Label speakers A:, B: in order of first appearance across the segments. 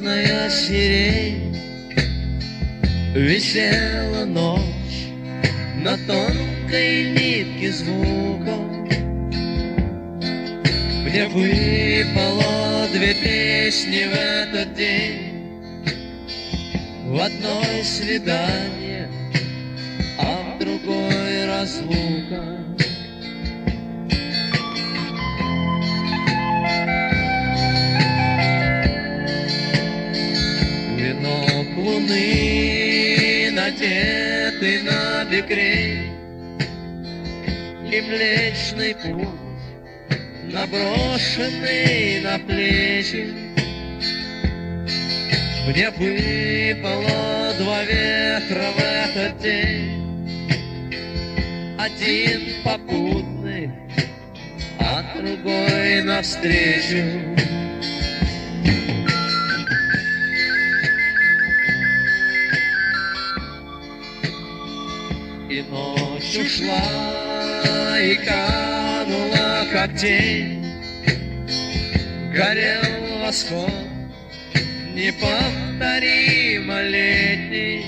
A: Красная сирень, висела ночь на тонкой нитке звуков. Мне выпало две песни в этот день, в одной свидание, а в другой разлука. Венок луны, надетый на бекрень, и Млечный Путь, наброшенный на плечи. Мне выпало два ветра в этот день, один попутный, а другой навстречу. И ночь ушла и канула, как тень, горел восход неповторимо летний,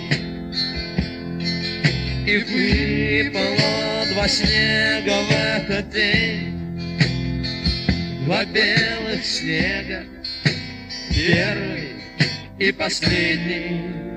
A: и выпало два снега в этот день, два белых снега, первый и последний.